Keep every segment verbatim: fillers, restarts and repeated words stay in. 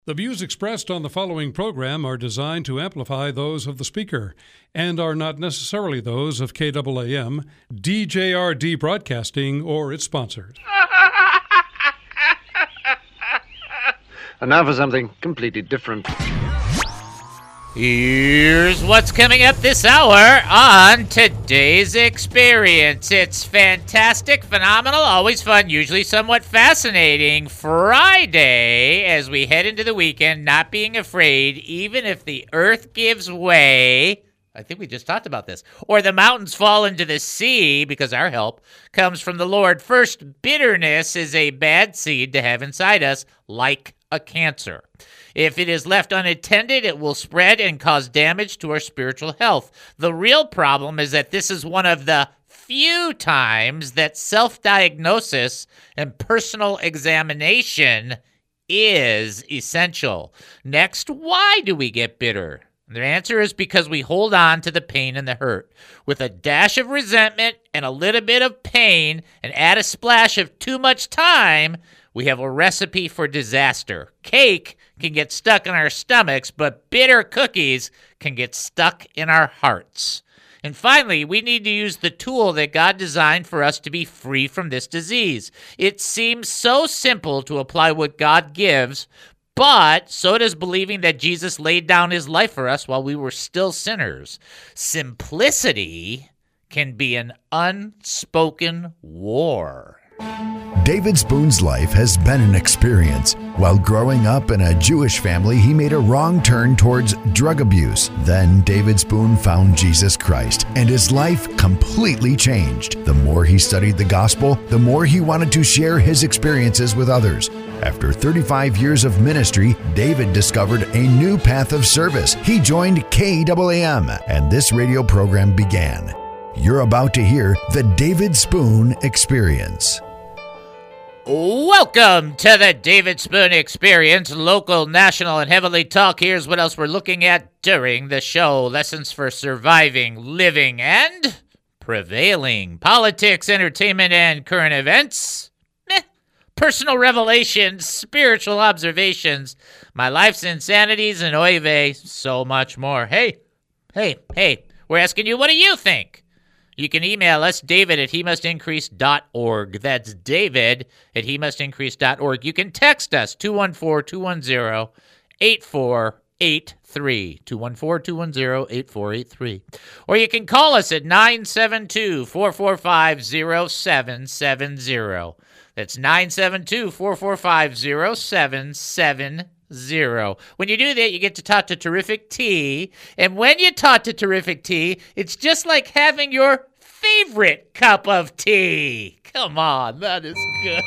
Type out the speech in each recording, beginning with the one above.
The views expressed on the following program are designed to amplify those of the speaker and are not necessarily those of K A A M, D J R D Broadcasting, or its sponsors. And now for something completely different. Here's what's coming up this hour on Today's Experience. It's fantastic, phenomenal, always fun, usually somewhat fascinating Friday as we head into the weekend, not being afraid, even if the earth gives way. I think we just talked about this. Or the mountains fall into the sea, because our help comes from the Lord. First, bitterness is a bad seed to have inside us, like a cancer. If it is left unattended, it will spread and cause damage to our spiritual health. The real problem is that this is one of the few times that self-diagnosis and personal examination is essential. Next, why do we get bitter? The answer is because we hold on to the pain and the hurt. With a dash of resentment and a little bit of pain and add a splash of too much time, we have a recipe for disaster. Cake can get stuck in our stomachs, but bitter cookies can get stuck in our hearts. And finally, we need to use the tool that God designed for us to be free from this disease. It seems so simple to apply what God gives, but so does believing that Jesus laid down his life for us while we were still sinners. Simplicity can be an unspoken war. David Spoon's life has been an experience. While growing up in a Jewish family, he made a wrong turn towards drug abuse. Then David Spoon found Jesus Christ, and his life completely changed. The more he studied the gospel, the more he wanted to share his experiences with others. After thirty-five years of ministry, David discovered a new path of service. He joined K A A M, and this radio program began. You're about to hear the David Spoon Experience. Welcome to the David Spoon Experience, local, national, and heavenly talk. Here's what else we're looking at during the show. Lessons for surviving, living, and prevailing. Politics, entertainment, and current events. Meh. Personal revelations, spiritual observations, my life's insanities, and oy vey, so much more. Hey, hey, hey, we're asking you, what do you think? You can email us, David at he must increase dot org. That's David at he must increase dot org. You can text us, two one four, two one zero, eight four eight three, two one four, two one zero, eight four eight three. Or you can call us at nine seven two, four four five, zero seven seven zero. That's nine seven two, four four five, zero seven seven zero. When you do that, you get to talk to Terrific T. And when you talk to Terrific T, it's just like having your favorite cup of tea. Come on, that is good.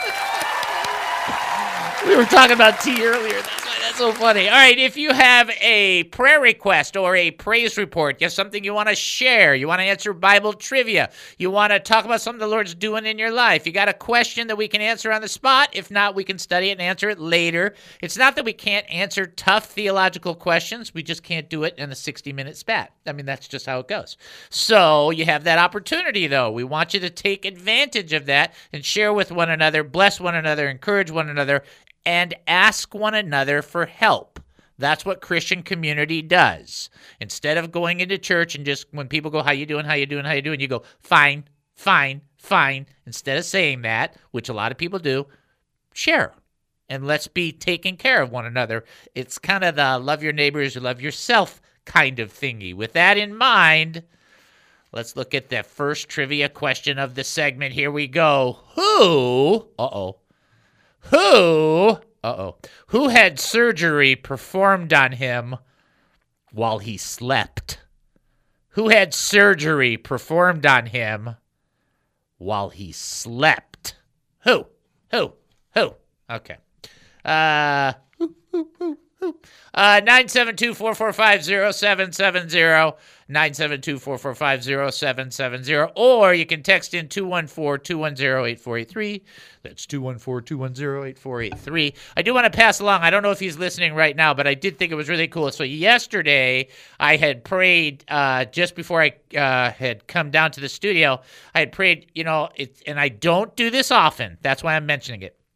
We were talking about tea earlier. That's why that's so funny. All right, if you have a prayer request or a praise report, you have something you want to share, you want to answer Bible trivia, you want to talk about something the Lord's doing in your life, you got a question that we can answer on the spot. If not, we can study it and answer it later. It's not that we can't answer tough theological questions. We just can't do it in a sixty-minute spat. I mean, that's just how it goes. So you have that opportunity, though. We want you to take advantage of that and share with one another, bless one another, encourage one another, and ask one another for help. That's what Christian community does. Instead of going into church and just when people go, how you doing, how you doing, how you doing, you go, fine, fine, fine. Instead of saying that, which a lot of people do, share. And let's be taking care of one another. It's kind of the love your neighbors, you love yourself kind of thingy. With that in mind, let's look at the first trivia question of the segment. Here we go. Who, uh-oh, Who, uh-oh, who had surgery performed on him while he slept? Who had surgery performed on him while he slept? Who? Who? Who? Okay. Uh, who, who, who, who? Uh, nine seven two, four four five, zero seven seven zero, nine seven two, four four five, zero seven seven zero, or you can text in two one four, two one zero, eight four eight three. That's two one four, two one zero, eight four eight three. I do want to pass along, I don't know if he's listening right now, but I did think it was really cool. So yesterday, I had prayed, uh, just before I uh, had come down to the studio, I had prayed, you know, it, and I don't do this often. That's why I'm mentioning it.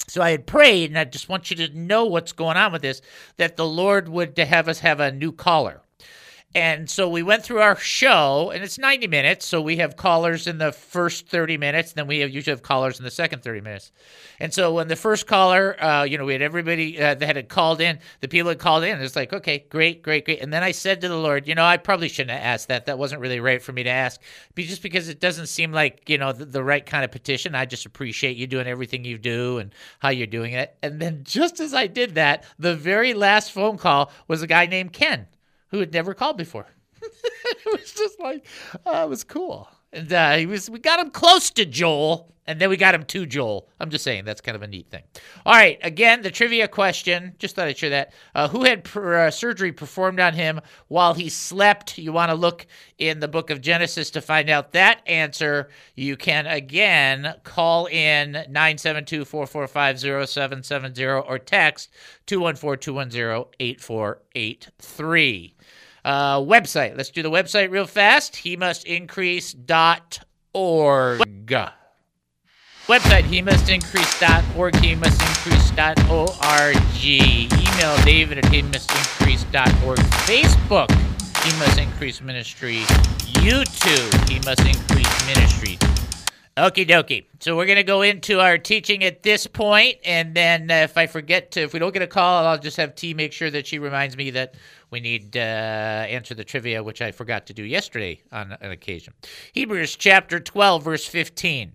So I had prayed, and I just want you to know what's going on with this, that the Lord would have us have a new caller. And so we went through our show, and it's ninety minutes, so we have callers in the first thirty minutes, then we have, usually have callers in the second thirty minutes. And so when the first caller, uh, you know, we had everybody uh, that had called in, the people had called in, it's like, okay, great, great, great. And then I said to the Lord, you know, I probably shouldn't have asked that. That wasn't really right for me to ask, just because it doesn't seem like, you know, the, the right kind of petition. I just appreciate you doing everything you do and how you're doing it. And then just as I did that, the very last phone call was a guy named Ken, who had never called before. It was just like, oh, it was cool. And uh, he was, we got him close to Joel, and then we got him to Joel. I'm just saying, that's kind of a neat thing. All right, again, the trivia question, just thought I'd share that. Uh, who had per, uh, surgery performed on him while he slept? You want to look in the book of Genesis to find out that answer. You can, again, call in nine seven two, four four five, zero seven seven zero or text two one four, two one zero, eight four eight three. Uh, website. Let's do the website real fast. he must increase dot org. Website, he must increase dot org, he must increase dot org. Email David at he must increase dot org. Facebook, He Must Increase Ministry. YouTube, He Must Increase Ministry. Okie dokie. So we're going to go into our teaching at this point, and then uh, if I forget to, if we don't get a call, I'll just have T make sure that she reminds me that we need to uh, answer the trivia, which I forgot to do yesterday on an occasion. Hebrews chapter twelve, verse fifteen.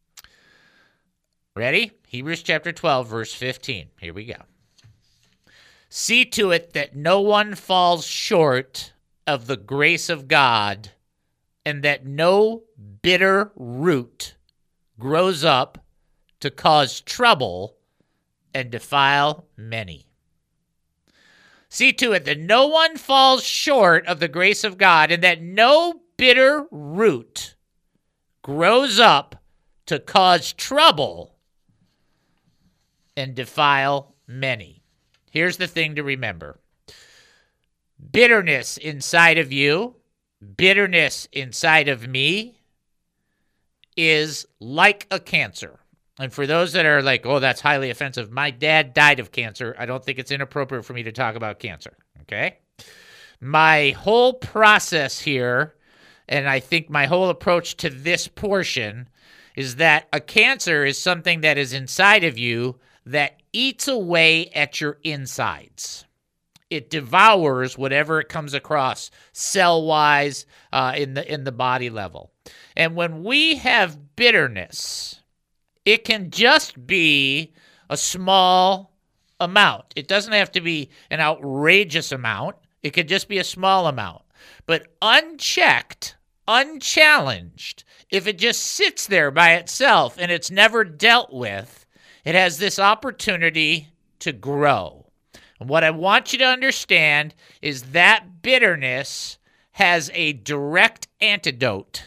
Ready? Hebrews chapter twelve, verse fifteen. Here we go. See to it that no one falls short of the grace of God, and that no bitter root grows up to cause trouble and defile many. See to it that no one falls short of the grace of God, and that no bitter root grows up to cause trouble and defile many. Here's the thing to remember. Bitterness inside of you, bitterness inside of me, is like a cancer. And for those that are like, oh, that's highly offensive, my dad died of cancer. I don't think it's inappropriate for me to talk about cancer, okay? My whole process here, and I think my whole approach to this portion, is that a cancer is something that is inside of you that eats away at your insides. It devours whatever it comes across cell-wise uh, in the in the body level. And when we have bitterness, it can just be a small amount. It doesn't have to be an outrageous amount. It could just be a small amount. But unchecked, unchallenged, if it just sits there by itself and it's never dealt with, it has this opportunity to grow. And what I want you to understand is that bitterness has a direct antidote.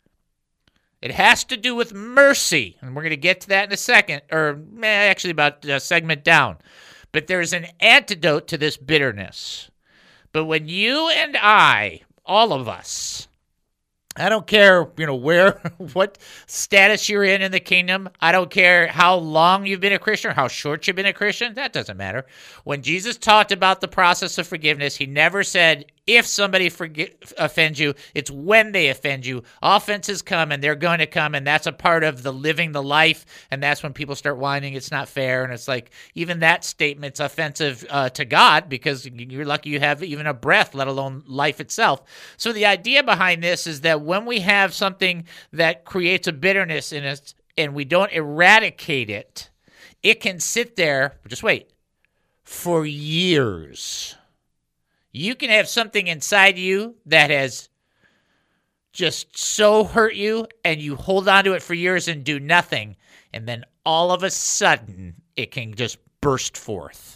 It has to do with mercy, and we're going to get to that in a second, or eh, actually about a segment down. But there's an antidote to this bitterness. But when you and I, all of us, I don't care, you know, where, what status you're in in the kingdom. I don't care how long you've been a Christian or how short you've been a Christian. That doesn't matter. When Jesus talked about the process of forgiveness, he never said, if somebody forgi- offends you, it's when they offend you. Offenses come, and they're going to come, and that's a part of the living the life, and that's when people start whining, it's not fair, and it's like, even that statement's offensive uh, to God, because you're lucky you have even a breath, let alone life itself. So the idea behind this is that when we have something that creates a bitterness in us, and we don't eradicate it, it can sit there, just wait, for years. You can have something inside you that has just so hurt you, and you hold on to it for years and do nothing, and then all of a sudden it can just burst forth.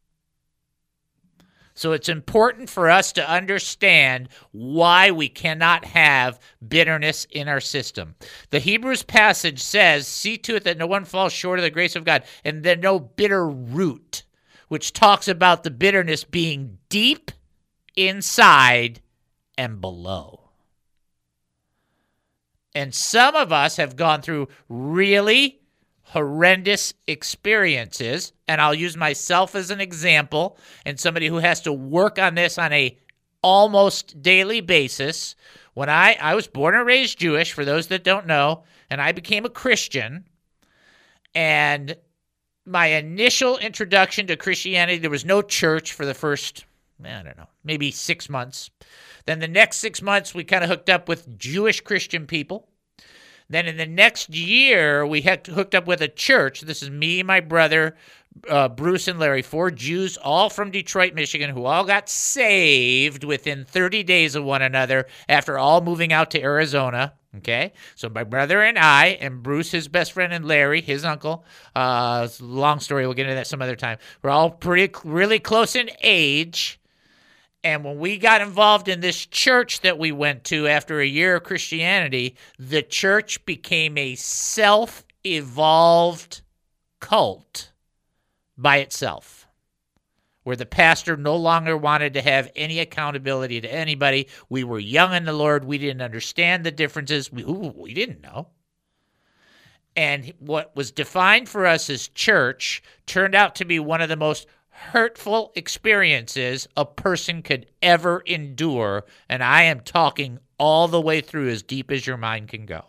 So it's important for us to understand why we cannot have bitterness in our system. The Hebrews passage says, see to it that no one falls short of the grace of God, and then no bitter root, which talks about the bitterness being deep inside and below. And some of us have gone through really horrendous experiences, and I'll use myself as an example, and somebody who has to work on this on a almost daily basis. When I, I was born and raised Jewish, for those that don't know, and I became a Christian, and my initial introduction to Christianity, there was no church for the first, I don't know, maybe six months. Then the next six months, we kind of hooked up with Jewish Christian people. Then in the next year, we had hooked up with a church. This is me, my brother, uh, Bruce, and Larry, four Jews, all from Detroit, Michigan, who all got saved within thirty days of one another after all moving out to Arizona. Okay, so my brother and I, and Bruce, his best friend, and Larry, his uncle, uh, it's a long story, we'll get into that some other time. We're all pretty, really close in age. And when we got involved in this church that we went to after a year of Christianity, the church became a self-evolved cult by itself, where the pastor no longer wanted to have any accountability to anybody. We were young in the Lord. We didn't understand the differences. We, ooh, we didn't know. And what was defined for us as church turned out to be one of the most hurtful experiences a person could ever endure, and I am talking all the way through as deep as your mind can go.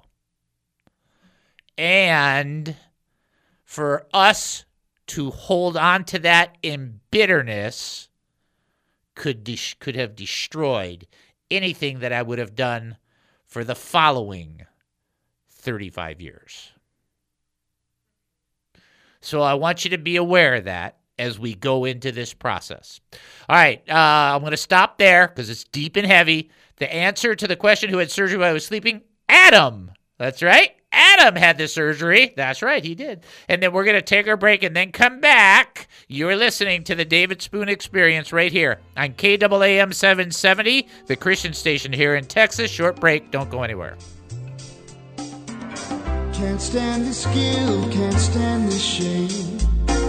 And for us to hold on to that in bitterness could de- could have destroyed anything that I would have done for the following thirty-five years. So I want you to be aware of that as we go into this process. All right, uh, I'm going to stop there because it's deep and heavy. The answer to the question, who had surgery while I was sleeping? Adam. That's right. Adam had the surgery. That's right, he did. And then we're going to take our break and then come back. You're listening to the David Spoon Experience right here on K A A M seven seventy, the Christian station here in Texas. Short break. Don't go anywhere. Can't stand this guilt, can't stand this shame.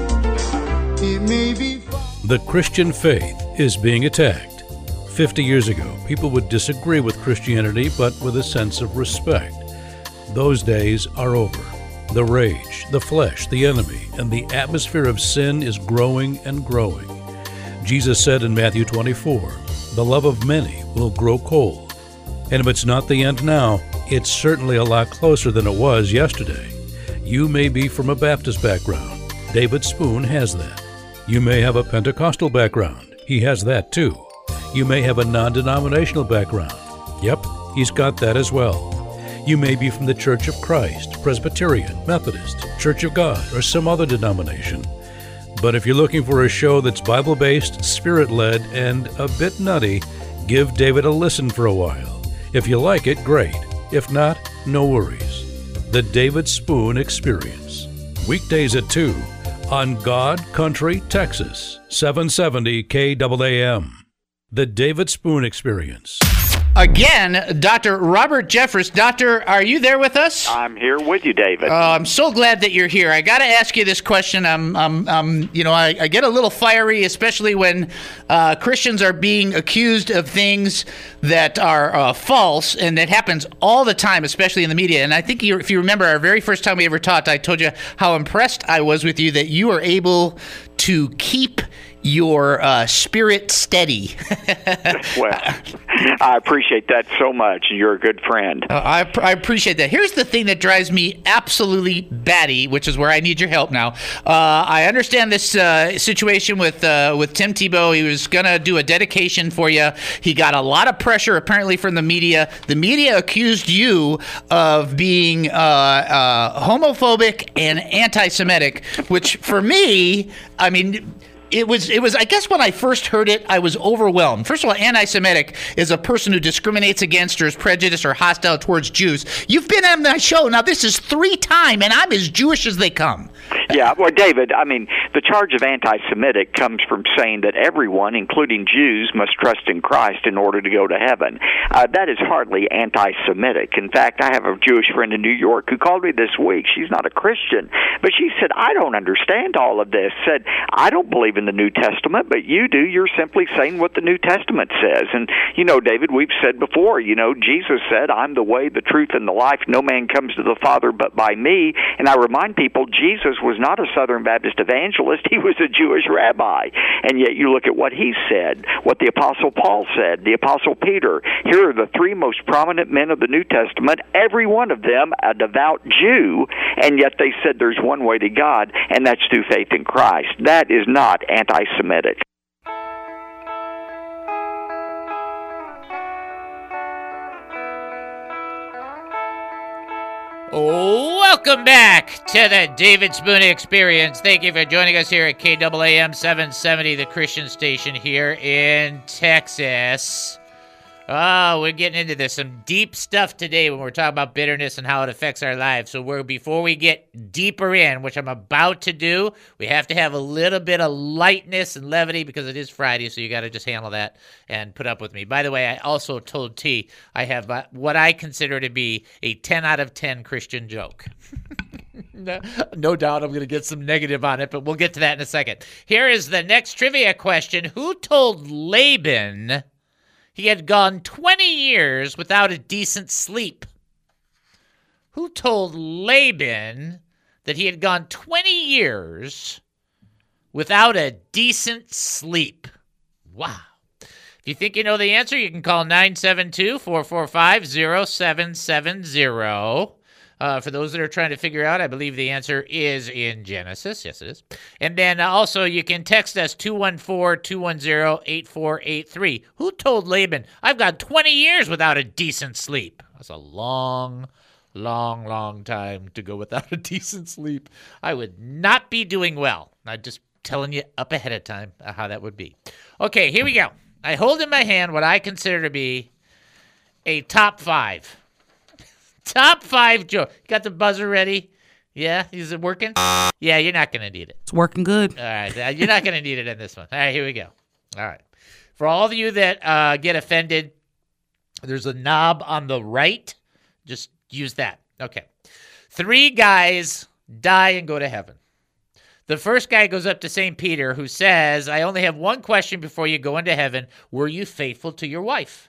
It may be the Christian faith is being attacked. Fifty years ago, people would disagree with Christianity, but with a sense of respect. Those days are over. The rage, the flesh, the enemy, and the atmosphere of sin is growing and growing. Jesus said in Matthew twenty-four, the love of many will grow cold. And if it's not the end now, it's certainly a lot closer than it was yesterday. You may be from a Baptist background. David Spoon has that. You may have a Pentecostal background. He has that too. You may have a non-denominational background. Yep, he's got that as well. You may be from the Church of Christ, Presbyterian, Methodist, Church of God, or some other denomination. But if you're looking for a show that's Bible-based, Spirit-led, and a bit nutty, give David a listen for a while. If you like it, great. If not, no worries. The David Spoon Experience. Weekdays at two on God Country, Texas, seven seventy K A A M. The David Spoon Experience. Again, Doctor Robert Jeffress. Doctor, are you there with us? I'm here with you, David. Uh, I'm so glad that you're here. I got to ask you this question. I'm, I'm, I'm you know, I, I get a little fiery, especially when uh, Christians are being accused of things that are uh, false, and that happens all the time, especially in the media. And I think you, if you remember our very first time we ever talked, I told you how impressed I was with you that you were able to keep your uh, spirit steady. Well, I appreciate that so much. You're a good friend. Uh, I, I appreciate that. Here's the thing that drives me absolutely batty, which is where I need your help now. Uh, I understand this uh, situation with uh, with Tim Tebow. He was going to do a dedication for you. He got a lot of pressure, apparently, from the media. The media accused you of being uh, uh, homophobic and anti-Semitic, which for me, I mean... It was, it was. I guess when I first heard it, I was overwhelmed. First of all, anti-Semitic is a person who discriminates against or is prejudiced or hostile towards Jews. You've been on my show. Now, this is three time, and I'm as Jewish as they come. Yeah, well, David, I mean, the charge of anti-Semitic comes from saying that everyone, including Jews, must trust in Christ in order to go to heaven. Uh, that is hardly anti-Semitic. In fact, I have a Jewish friend in New York who called me this week. She's not a Christian, but she said, I don't understand all of this. Said, I don't believe in the New Testament, but you do. You're simply saying what the New Testament says. And, you know, David, we've said before, you know, Jesus said, I'm the way, the truth, and the life. No man comes to the Father but by me. And I remind people, Jesus was not a Southern Baptist evangelist. He was a Jewish rabbi. And yet you look at what he said, what the Apostle Paul said, the Apostle Peter. Here are the three most prominent men of the New Testament, every one of them a devout Jew, and yet they said there's one way to God, and that's through faith in Christ. That is not anti-Semitic. Welcome back to the David Spoon Experience. Thank you for joining us here at K A A M seven seventy, the Christian station here in Texas. Oh, we're getting into this, some deep stuff today when we're talking about bitterness and how it affects our lives. So we're before we get deeper in, which I'm about to do, we have to have a little bit of lightness and levity because it is Friday, so you got to just handle that and put up with me. By the way, I also told T I have uh, what I consider to be a ten out of ten Christian joke. no, no doubt I'm going to get some negative on it, but we'll get to that in a second. Here is the next trivia question. Who told Laban he had gone twenty years without a decent sleep? Who told Laban that he had gone twenty years without a decent sleep? Wow. If you think you know the answer, you can call nine seven two, four four five, zero seven seven zero. Uh, for those that are trying to figure out, I believe the answer is in Genesis. Yes, it is. And then also you can text us two one four, two one zero, eight four eight three. Who told Laban, I've got twenty years without a decent sleep? That's a long, long, long time to go without a decent sleep. I would not be doing well. I'm just telling you up ahead of time how that would be. Okay, here we go. I hold in my hand what I consider to be a top five. Top five joke. You got the buzzer ready? Yeah? Is it working? Yeah, you're not going to need it. It's working good. All right. You're not going to need it in this one. All right, here we go. All right. For all of you that uh, get offended, there's a knob on the right. Just use that. Okay. Three guys die and go to heaven. The first guy goes up to Saint Peter, who says, I only have one question before you go into heaven. Were you faithful to your wife?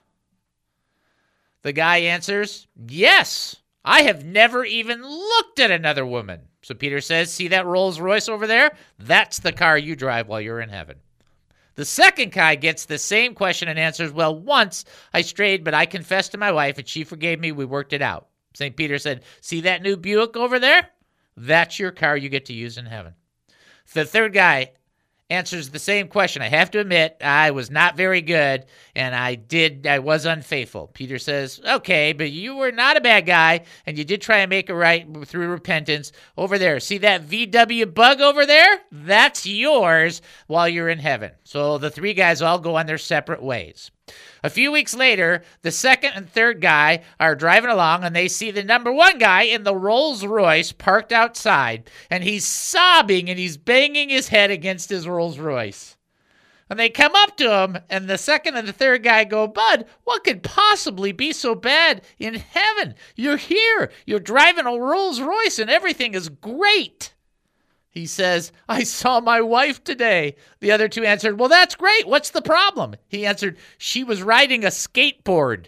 The guy answers, yes, I have never even looked at another woman. So Peter says, see that Rolls Royce over there? That's the car you drive while you're in heaven. The second guy gets the same question and answers, well, once I strayed, but I confessed to my wife and she forgave me. We worked it out. Saint Peter said, see that new Buick over there? That's your car you get to use in heaven. The third guy answers the same question. I have to admit, I was not very good, and I did, I was unfaithful. Peter says, okay, but you were not a bad guy, and you did try and make it right through repentance. Over there, see that V W bug over there? That's yours while you're in heaven. So the three guys all go on their separate ways. A few weeks later, the second and third guy are driving along, and they see the number one guy in the Rolls Royce parked outside, and he's sobbing, and he's banging his head against his Rolls Royce. And they come up to him, and the second and the third guy go, Bud, what could possibly be so bad in heaven? You're here. You're driving a Rolls Royce, and everything is great. He says, I saw my wife today. The other two answered, well, that's great. What's the problem? He answered, she was riding a skateboard.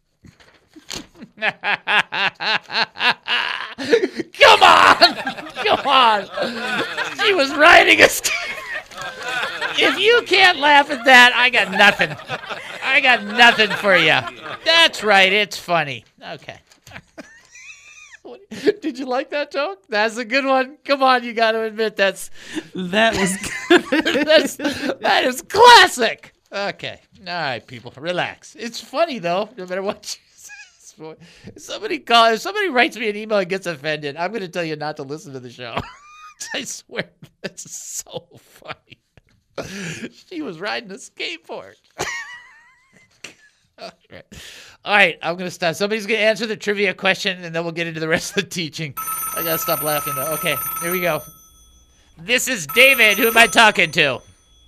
Come on. Come on. She was riding a skateboard. If you can't laugh at that, I got nothing. I got nothing for you. That's right. It's funny. Okay. Did you like that joke? That's a good one. Come on, you got to admit that's that was good. that's that is classic. Okay, all right, people, relax. It's funny though, no matter what you say. If somebody call, if somebody writes me an email and gets offended, I'm going to tell you not to listen to the show. I swear, that's so funny. She was riding a skateboard. All right. All right, I'm going to stop. Somebody's going to answer the trivia question, and then we'll get into the rest of the teaching. I got to stop laughing, though. Okay, here we go. This is David. Who am I talking to? Well,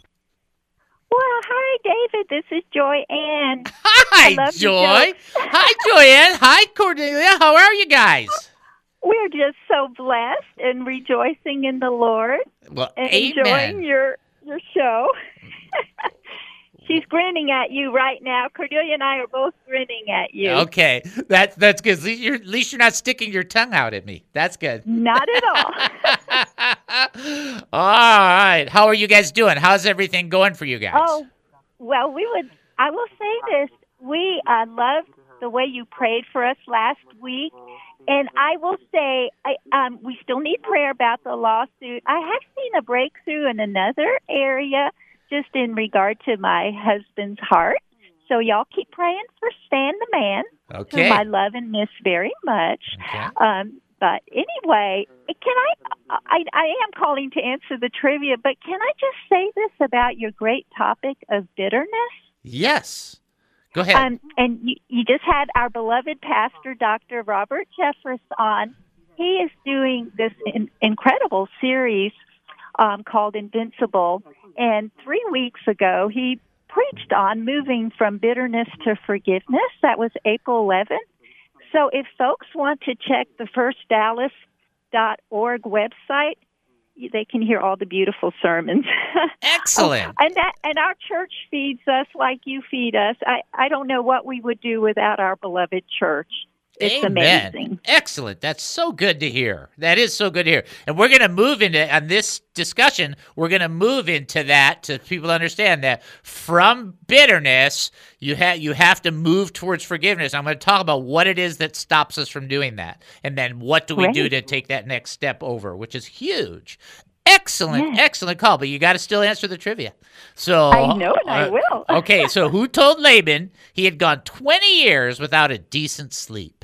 hi, David. This is Joy Ann. Hi, Joy. Hi, Joy Ann. Hi, Cordelia. How are you guys? We're just so blessed and rejoicing in the Lord. Well, and amen. enjoying your your show. She's grinning at you right now. Cordelia and I are both grinning at you. Okay, that, that's good. At least, you're, at least you're not sticking your tongue out at me. That's good. Not at all. All right. How are you guys doing? How's everything going for you guys? Oh, well, we would. I will say this. We uh, loved the way you prayed for us last week. And I will say, I, um, we still need prayer about the lawsuit. I have seen a breakthrough in another area, just in regard to my husband's heart. So y'all keep praying for Stan the man, okay. whom I love and miss very much. Okay. Um, but anyway, can I, I? I am calling to answer the trivia, but can I just say this about your great topic of bitterness? Yes. Go ahead. Um, and you, you just had our beloved pastor, Doctor Robert Jeffress, on. He is doing this in, incredible series um, called Invincible. And three weeks ago, he preached on moving from bitterness to forgiveness. That was April eleventh. So if folks want to check the first dallas dot org website, they can hear all the beautiful sermons. Excellent. oh, and that and our church feeds us like you feed us. I, I don't know what we would do without our beloved church. It's Amen. amazing. Excellent. That's so good to hear. That is so good to hear. And we're going to move into, on this discussion, we're going to move into that to people understand that from bitterness, you, ha- you have to move towards forgiveness. I'm going to talk about what it is that stops us from doing that. And then what do we Great. do to take that next step over, which is huge. Excellent, Yeah. excellent call. But you got to still answer the trivia. So I know, and I uh, will. Okay, so who told Laban he had gone twenty years without a decent sleep?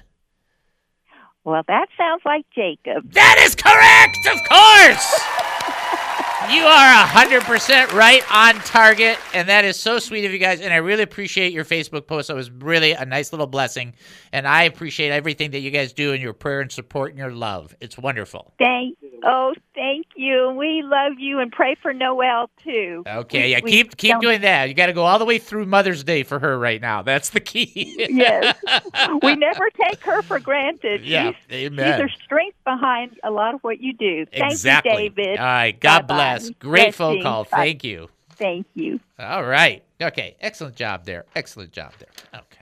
Well, that sounds like Jacob. That is correct, of course. You are one hundred percent right on target, and that is so sweet of you guys, and I really appreciate your Facebook post. It was really a nice little blessing, and I appreciate everything that you guys do and your prayer and support and your love. It's wonderful. Thank Oh, thank you. We love you and pray for Noelle, too. Okay, We- yeah, we keep keep don't- doing that. You got to go all the way through Mother's Day for her right now. That's the key. Yes. We never take her for granted. Yeah, She's, amen. she's her strength behind a lot of what you do. Thank Exactly. you, David. All right, God Bye-bye. bless. Great phone Blessings. call. Bye. Thank you. Thank you. All right. Okay. Excellent job there. Excellent job there. Okay.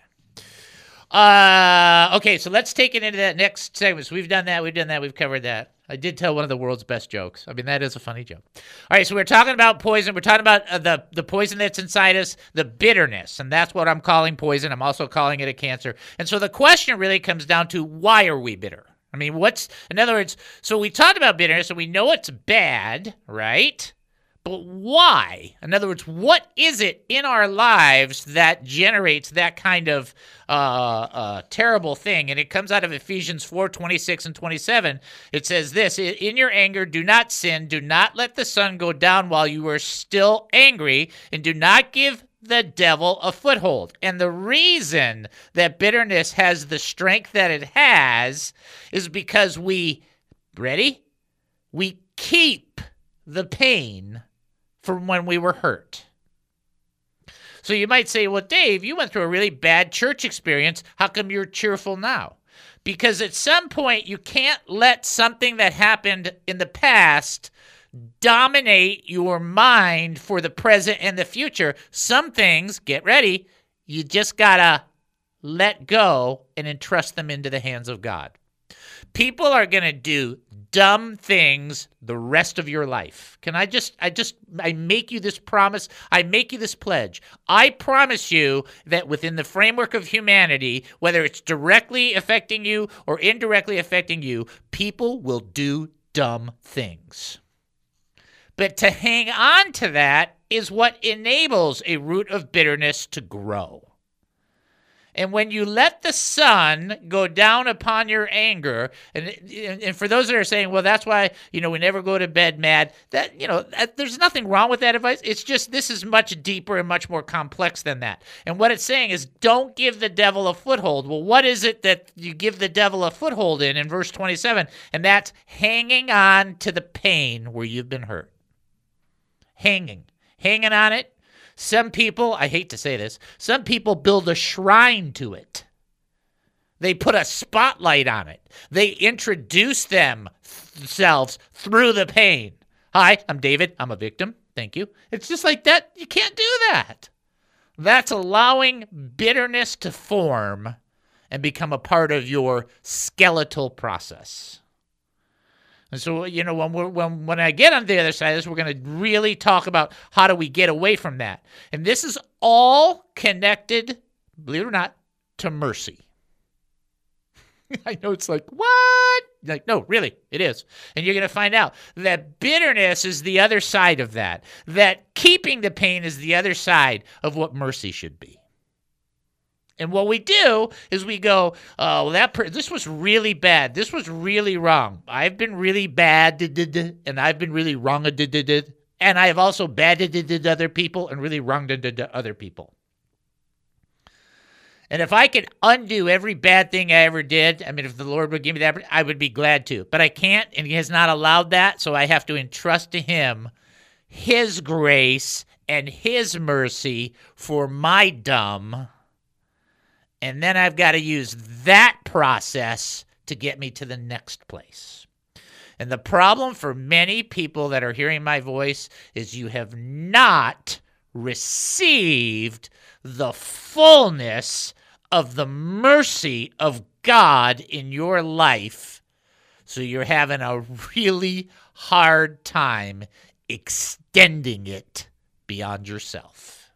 Uh, okay, so let's take it into that next segment. So we've done that. We've done that. We've covered that. I did tell one of the world's best jokes. I mean, that is a funny joke. All right, so we're talking about poison. We're talking about uh, the, the poison that's inside us, the bitterness, and that's what I'm calling poison. I'm also calling it a cancer. And so the question really comes down to, why are we bitter? I mean, what's, in other words, so we talked about bitterness, and we know it's bad, right? But why? In other words, what is it in our lives that generates that kind of uh, uh, terrible thing? And it comes out of Ephesians four, twenty-six and twenty-seven. It says this, in your anger, do not sin. Do not let the sun go down while you are still angry. And do not give the devil a foothold. And the reason that bitterness has the strength that it has is because we, ready? We keep the pain from when we were hurt. So you might say, well, Dave, you went through a really bad church experience. How come you're cheerful now? Because at some point, you can't let something that happened in the past dominate your mind for the present and the future. Some things, get ready, you just gotta let go and entrust them into the hands of God. People are going to do dumb things the rest of your life. Can I just, I just, I make you this promise. I make you this pledge. I promise you that within the framework of humanity, whether it's directly affecting you or indirectly affecting you, people will do dumb things. But to hang on to that is what enables a root of bitterness to grow. And when you let the sun go down upon your anger, and and for those that are saying, well, that's why, you know, we never go to bed mad, that, you know, that, there's nothing wrong with that advice. It's just this is much deeper and much more complex than that. And what it's saying is don't give the devil a foothold. Well, what is it that you give the devil a foothold in, in verse twenty-seven? And that's hanging on to the pain where you've been hurt. Hanging. Hanging on it. Some people, I hate to say this, some people build a shrine to it. They put a spotlight on it. They introduce themselves through the pain. Hi, I'm David. I'm a victim. Thank you. It's just like that. You can't do that. That's allowing bitterness to form and become a part of your skeletal process. And so, you know, when we're, when when I get on the other side of this, we're going to really talk about how do we get away from that. And this is all connected, believe it or not, to mercy. I know it's like, what? Like, no, really, it is. And you're going to find out that bitterness is the other side of that. That keeping the pain is the other side of what mercy should be. And what we do is we go, oh, well, that per- this was really bad. This was really wrong. I've been really bad, and I've been really wrong, and I have also bad other people and really wronged other people. And if I could undo every bad thing I ever did, I mean, if the Lord would give me that, I would be glad to. But I can't, and he has not allowed that, so I have to entrust to him his grace and his mercy for my dumb. And then I've got to use that process to get me to the next place. And the problem for many people that are hearing my voice is you have not received the fullness of the mercy of God in your life. So you're having a really hard time extending it beyond yourself.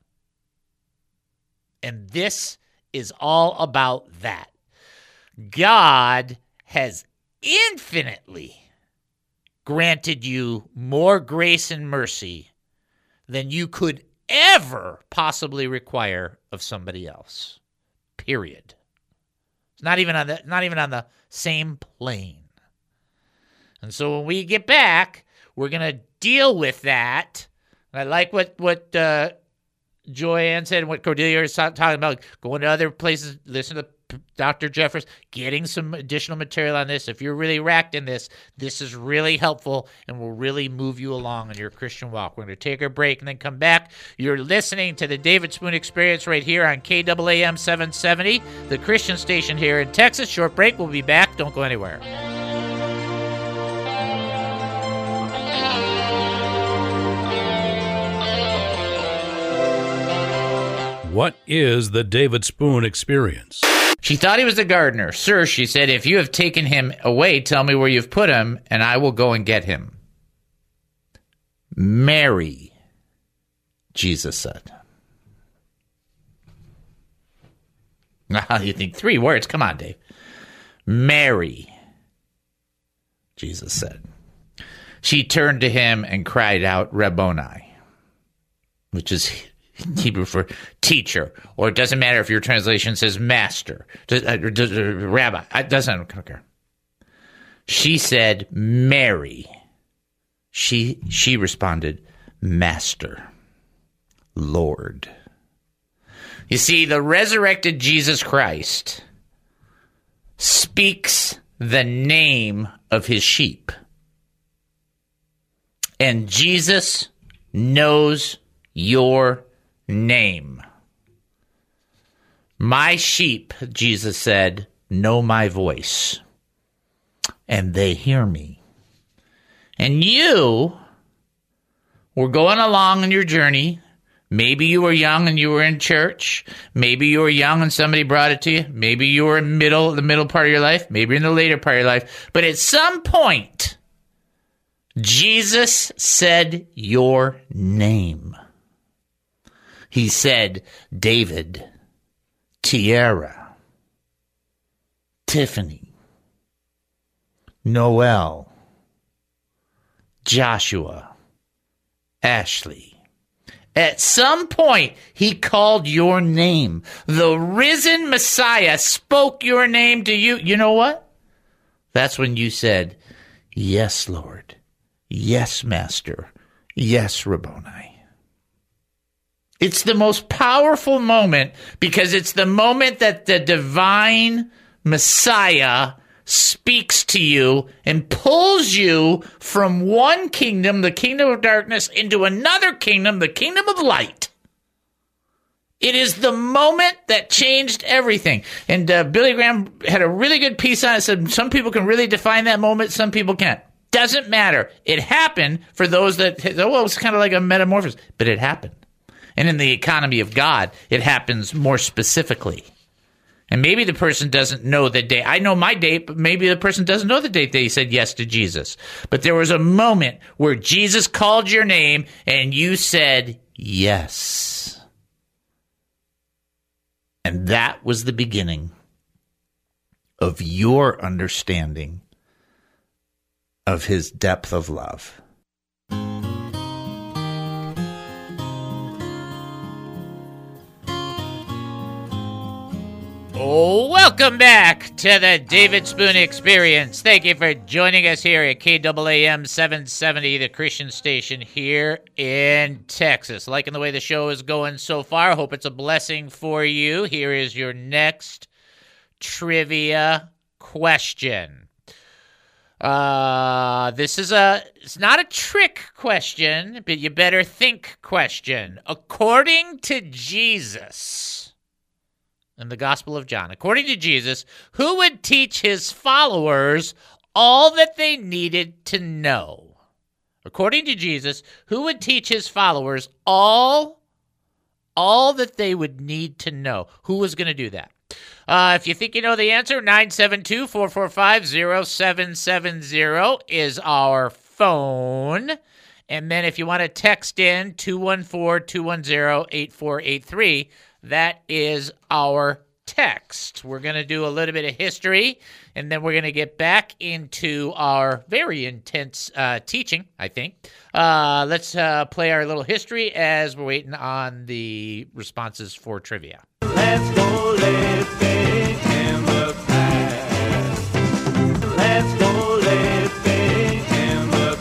And this is all about that. God has infinitely granted you more grace and mercy than you could ever possibly require of somebody else. Period. It's not even on the not even on the same plane. And so when we get back, we're going to deal with that. And I like what what uh, Joanne said and what Cordelia is talking about, going to other places, listen to Doctor Jeffress, getting some additional material on this. If you're really racked in this, this is really helpful and will really move you along in your Christian walk. We're going to take a break and then come back. You're listening to the David Spoon Experience right here on K A A M seven seventy, the Christian station here in Texas. Short break. We'll be back. Don't go anywhere. What is the David Spoon Experience? She thought he was the gardener. Sir, she said, if you have taken him away, tell me where you've put him, and I will go and get him. Mary, Jesus said. Now you think three words. Come on, Dave. Mary, Jesus said. She turned to him and cried out, Rabboni, which is Hebrew for teacher, or it doesn't matter if your translation says master, does, uh, does, uh, rabbi. It doesn't I don't care. She said, Mary. She she responded, Master, Lord. You see, the resurrected Jesus Christ speaks the name of his sheep, and Jesus knows your name. My sheep, Jesus said, know my voice, and they hear me. And you were going along in your journey. Maybe you were young and you were in church. Maybe you were young and somebody brought it to you. Maybe you were in middle, the middle part of your life. Maybe in the later part of your life. But at some point, Jesus said your name. He said, David, Tiara, Tiffany, Noel, Joshua, Ashley. At some point, he called your name. The risen Messiah spoke your name to you. You know what? That's when you said, yes, Lord. Yes, Master. Yes, Rabboni. It's the most powerful moment because it's the moment that the divine Messiah speaks to you and pulls you from one kingdom, the kingdom of darkness, into another kingdom, the kingdom of light. It is the moment that changed everything. And uh, Billy Graham had a really good piece on it. Said some people can really define that moment, some people can't. Doesn't matter. It happened for those that, well, it's kind of like a metamorphosis, but it happened. And in the economy of God, it happens more specifically. And maybe the person doesn't know the date. I know my date, but maybe the person doesn't know the date that he said yes to Jesus. But there was a moment where Jesus called your name and you said yes. And that was the beginning of your understanding of his depth of love. Welcome back to the David Spoon Experience. Thank you for joining us here at K A A M seven seventy, the Christian station here in Texas. Liking the way the show is going so far. Hope it's a blessing for you. Here is your next trivia question. Uh, this is a, it's not a trick question, but you better think question. According to Jesus, in the Gospel of John, according to Jesus, who would teach his followers all that they needed to know? According to Jesus, who would teach his followers all, all that they would need to know? Who was going to do that? Uh, if you think you know the answer, nine seven two, four four five, zero seven seven zero is our phone. And then if you want to text in, two one four, two one zero, eight four eight three, that is our text. We're going to do a little bit of history, and then we're going to get back into our very intense uh, teaching, I think. Uh, let's uh, play our little history as we're waiting on the responses for trivia. Let's go living in the past. Let's go living in the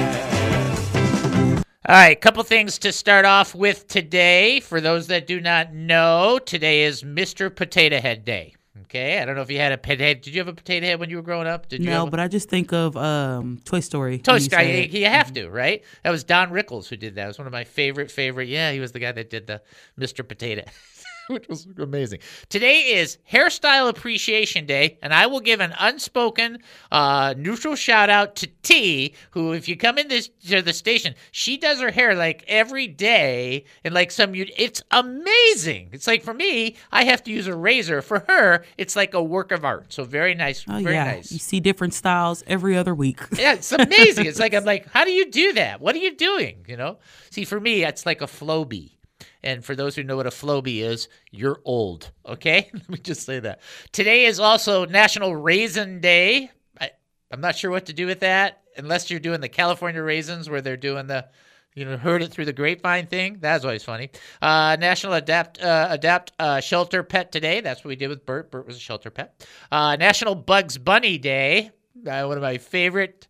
past. All right, couple things to start off with today. For those that do not know, today is Mister Potato Head Day. Okay, I don't know if you had a potato. Did you have a potato head when you were growing up? Did you? No, have but a... I just think of um, Toy Story. Toy Story. You, you have to, right? That was Don Rickles who did that. It was one of my favorite, favorite. Yeah, he was the guy that did the Mister Potato, which was amazing. Today is Hairstyle Appreciation Day, and I will give an unspoken, uh, neutral shout out to T, who, if you come in this to the station, she does her hair like every day, and like some, it's amazing. It's like for me, I have to use a razor. For her, it's like a work of art. So very nice, oh, very yeah. nice. You see different styles every other week. Yeah, it's amazing. It's like I'm like, how do you do that? What are you doing? You know? See, for me, it's like a Flowbee. And for those who know what a Flowbee is, you're old, okay? Let me just say that. Today is also National Raisin Day. I, I'm not sure what to do with that, unless you're doing the California raisins where they're doing the, you know, heard it through the grapevine thing. That's always funny. Uh, National Adapt uh, Adapt uh, Shelter Pet Today. That's what we did with Bert. Bert was a shelter pet. Uh, National Bugs Bunny Day. Uh, one of my favorite.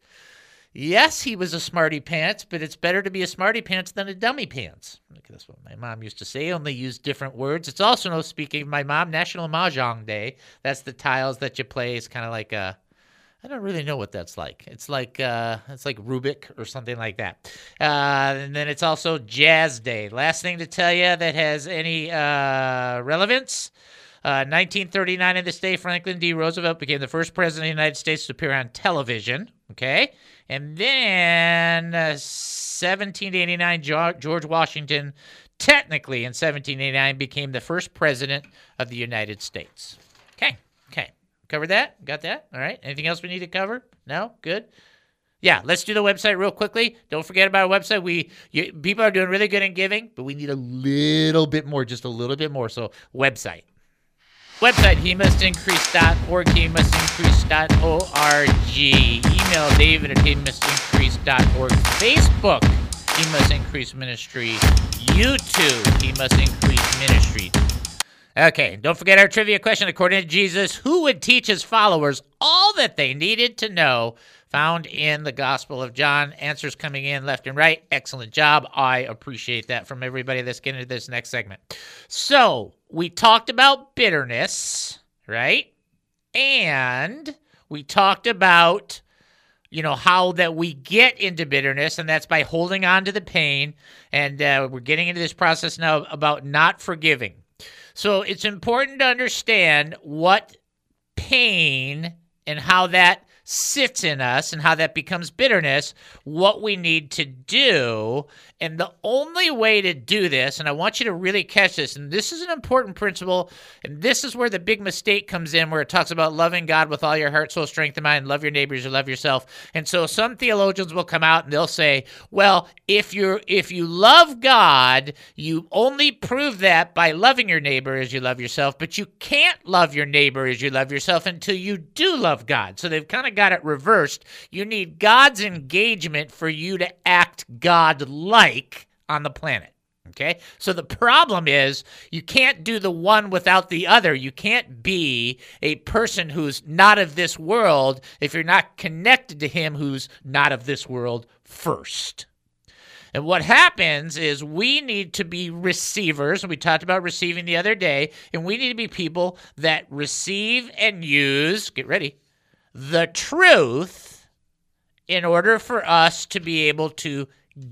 Yes, he was a smarty pants, but it's better to be a smarty pants than a dummy pants. That's what my mom used to say, only use different words. It's also, speaking of my mom, National Mahjong Day. That's the tiles that you play. It's kind of like a, I don't really know what that's like. It's like uh, it's like Rubik or something like that. Uh, and then it's also Jazz Day. Last thing to tell you that has any uh, relevance. Uh, nineteen thirty-nine in this day, Franklin D. Roosevelt became the first president of the United States to appear on television. Okay? And then uh, seventeen eighty-nine, George Washington, technically in seventeen eighty-nine, became the first president of the United States. Okay, okay. Covered that? Got that? All right. Anything else we need to cover? No? Good? Yeah, let's do the website real quickly. Don't forget about our website. We you, people are doing really good in giving, but we need a little bit more, just a little bit more. So, website. Website, he must increase dot org, he must increase dot org. Email David at he must increase dot org. Facebook, He Must Increase Ministry. YouTube, He Must Increase Ministry. Okay, don't forget our trivia question. According to Jesus, who would teach his followers all that they needed to know? Found in the Gospel of John. Answers coming in left and right. Excellent job. I appreciate that from everybody that's getting into this next segment. So, we talked about bitterness, right? And we talked about, you know, how that we get into bitterness, and that's by holding on to the pain. And uh, we're getting into this process now about not forgiving. So, it's important to understand what pain and how that sits in us and how that becomes bitterness, what we need to do. And the only way to do this, and I want you to really catch this, and this is an important principle, and this is where the big mistake comes in, where it talks about loving God with all your heart, soul, strength, and mind, love your neighbors, you love yourself. And so some theologians will come out and they'll say, well, if you're if you love God, you only prove that by loving your neighbor as you love yourself, but you can't love your neighbor as you love yourself until you do love God. So they've kind of got it reversed. You need God's engagement for you to act God-like on the planet. Okay? So the problem is you can't do the one without the other. You can't be a person who's not of this world if you're not connected to him who's not of this world first. And what happens is we need to be receivers, and we talked about receiving the other day, and we need to be people that receive and use, get ready, the truth in order for us to be able to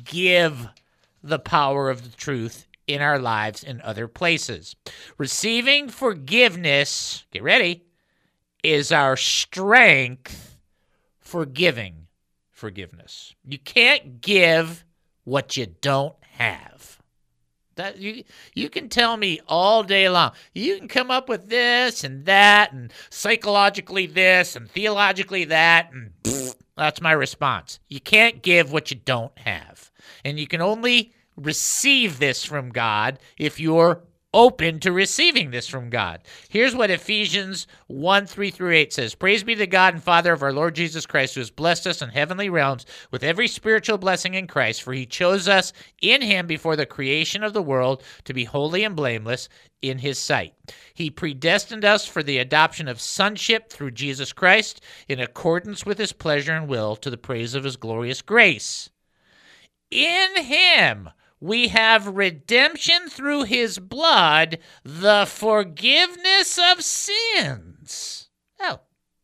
give the power of the truth in our lives in other places. Receiving forgiveness, get ready, is our strength for giving forgiveness. You can't give what you don't have. That you you can tell me all day long. You can come up with this and that and psychologically this and theologically that, and pfft, that's my response. You can't give what you don't have. And you can only receive this from God if you're open to receiving this from God. Here's what Ephesians one, three through eight says. Praise be the God and Father of our Lord Jesus Christ, who has blessed us in heavenly realms with every spiritual blessing in Christ, for he chose us in him before the creation of the world to be holy and blameless in his sight. He predestined us for the adoption of sonship through Jesus Christ in accordance with his pleasure and will, to the praise of his glorious grace. In him we have redemption through his blood, the forgiveness of sins. Oh,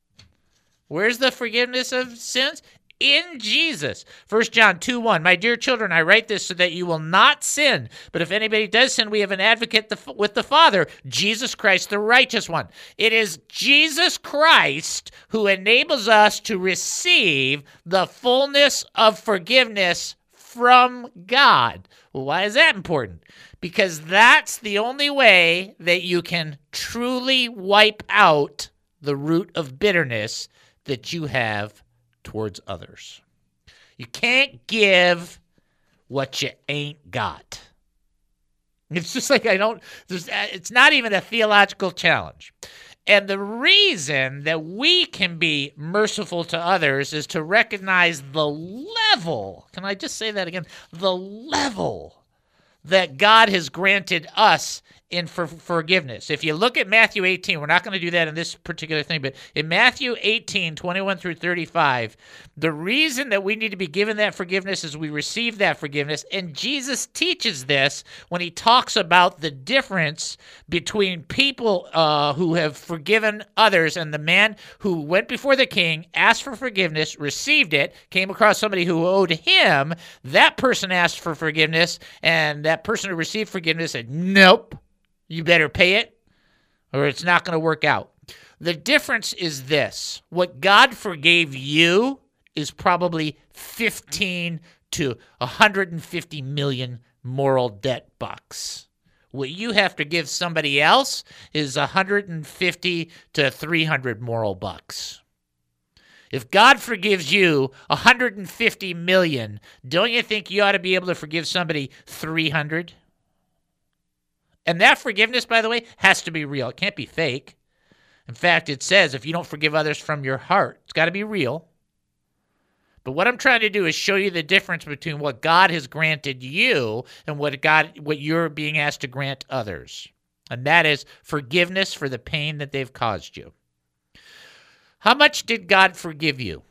where's the forgiveness of sins? In Jesus. First John two one, my dear children, I write this so that you will not sin. But if anybody does sin, we have an advocate with the Father, Jesus Christ, the righteous one. It is Jesus Christ who enables us to receive the fullness of forgiveness from God. Well, why is that important? Because that's the only way that you can truly wipe out the root of bitterness that you have towards others. You can't give what you ain't got. It's just like I don't, it's not even a theological challenge. And the reason that we can be merciful to others is to recognize the level, can I just say that again? The level that God has granted us in for forgiveness. If you look at Matthew eighteen, we're not going to do that in this particular thing, but in Matthew eighteen, twenty-one through thirty-five, the reason that we need to be given that forgiveness is we receive that forgiveness. And Jesus teaches this when he talks about the difference between people uh, who have forgiven others and the man who went before the king, asked for forgiveness, received it, came across somebody who owed him. That person asked for forgiveness, and that person who received forgiveness said, nope. You better pay it or it's not going to work out. The difference is this. What God forgave you is probably fifteen to one hundred fifty million moral debt bucks. What you have to give somebody else is one hundred fifty to three hundred moral bucks. If God forgives you one hundred fifty million, don't you think you ought to be able to forgive somebody three hundred? And that forgiveness, by the way, has to be real. It can't be fake. In fact, it says if you don't forgive others from your heart, it's got to be real. But what I'm trying to do is show you the difference between what God has granted you and what God, what you're being asked to grant others. And that is forgiveness for the pain that they've caused you. How much did God forgive you?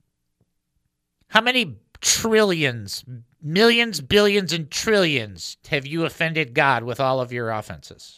How many trillions, millions, billions, and trillions have you offended God with all of your offenses?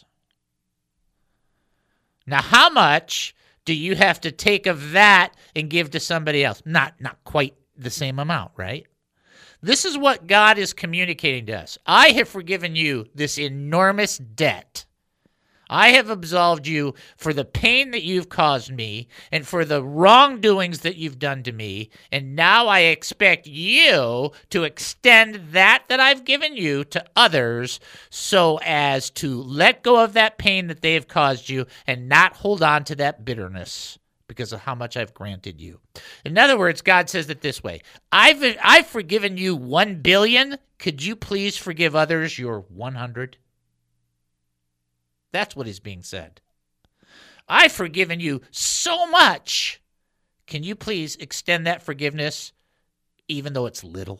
Now, how much do you have to take of that and give to somebody else? Not, not quite the same amount, right? This is what God is communicating to us. I have forgiven you this enormous debt. I have absolved you for the pain that you've caused me and for the wrongdoings that you've done to me. And now I expect you to extend that that I've given you to others so as to let go of that pain that they have caused you and not hold on to that bitterness because of how much I've granted you. In other words, God says it this way. I've, I've forgiven you one billion. Could you please forgive others your one hundred? That's what is being said. I've forgiven you so much. Can you please extend that forgiveness even though it's little?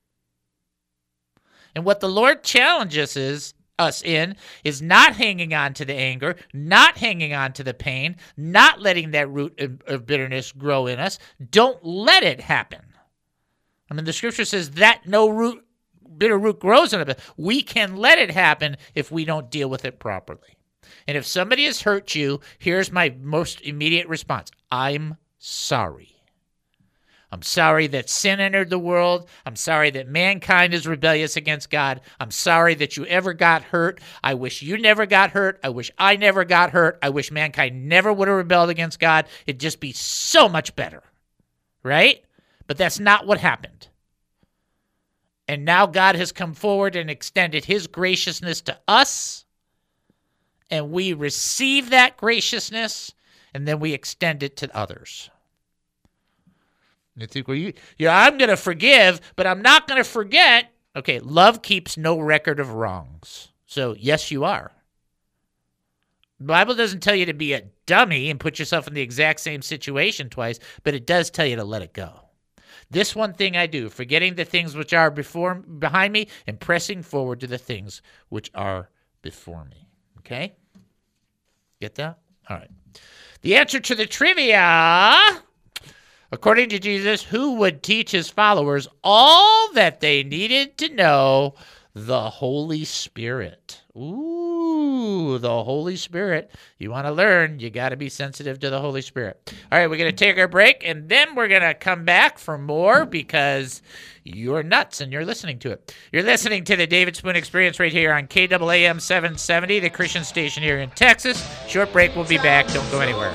And what the Lord challenges is, us in is not hanging on to the anger, not hanging on to the pain, not letting that root of, of bitterness grow in us. Don't let it happen. I mean, the scripture says that no root, bitter root grows in it. We can let it happen if we don't deal with it properly. And if somebody has hurt you, here's my most immediate response. I'm sorry. I'm sorry that sin entered the world. I'm sorry that mankind is rebellious against God. I'm sorry that you ever got hurt. I wish you never got hurt. I wish I never got hurt. I wish mankind never would have rebelled against God. It'd just be so much better, right? But that's not what happened. And now God has come forward and extended his graciousness to us. And we receive that graciousness, and then we extend it to others. You think, well, you, yeah, I'm going to forgive, but I'm not going to forget. Okay, love keeps no record of wrongs. So, yes, you are. The Bible doesn't tell you to be a dummy and put yourself in the exact same situation twice, but it does tell you to let it go. This one thing I do, forgetting the things which are before behind me and pressing forward to the things which are before me. Okay? Get that? All right. The answer to the trivia, according to Jesus, who would teach his followers all that they needed to know? The Holy Spirit. Ooh, the Holy Spirit. You want to learn, you got to be sensitive to the Holy Spirit. All right, we're going to take our break, and then we're going to come back for more because you're nuts and you're listening to it. You're listening to the David Spoon Experience right here on K A A M seven seventy, the Christian station here in Texas. Short break, we'll be back. Don't go anywhere.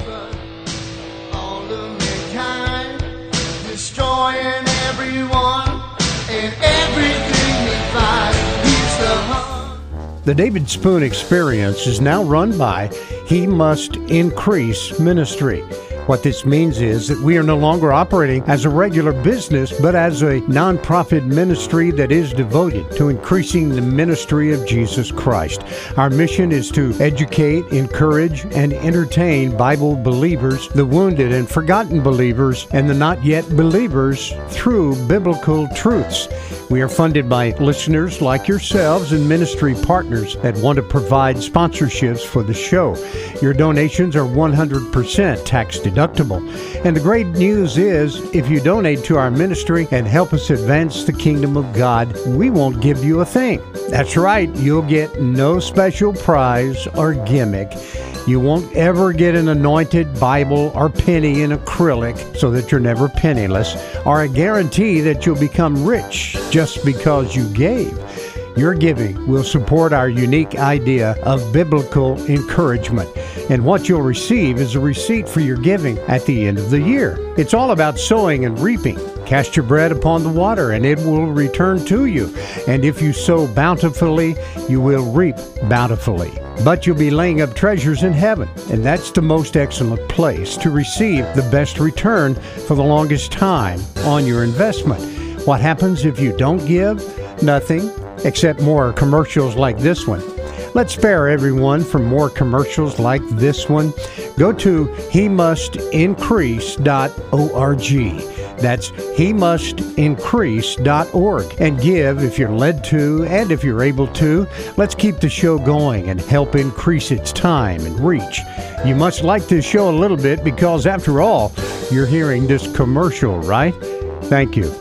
All of mankind, destroying everyone and everything they find. He's the heart. The David Spoon Experience is now run by He Must Increase Ministry. What this means is that we are no longer operating as a regular business, but as a nonprofit ministry that is devoted to increasing the ministry of Jesus Christ. Our mission is to educate, encourage, and entertain Bible believers, the wounded and forgotten believers, and the not yet believers through biblical truths. We are funded by listeners like yourselves and ministry partners that want to provide sponsorships for the show. Your donations are one hundred percent tax deductible. And the great news is, if you donate to our ministry and help us advance the kingdom of God, we won't give you a thing. That's right, you'll get no special prize or gimmick. You won't ever get an anointed Bible or penny in acrylic so that you're never penniless, or a guarantee that you'll become rich just because you gave. Your giving will support our unique idea of biblical encouragement. And what you'll receive is a receipt for your giving at the end of the year. It's all about sowing and reaping. Cast your bread upon the water, and it will return to you. And if you sow bountifully, you will reap bountifully. But you'll be laying up treasures in heaven, and that's the most excellent place to receive the best return for the longest time on your investment. What happens if you don't give? Nothing, except more commercials like this one. Let's spare everyone from more commercials like this one. Go to he must increase dot org. That's he must increase dot org. And give if you're led to and if you're able to. Let's keep the show going and help increase its time and reach. You must like this show a little bit because, after all, you're hearing this commercial, right? Thank you.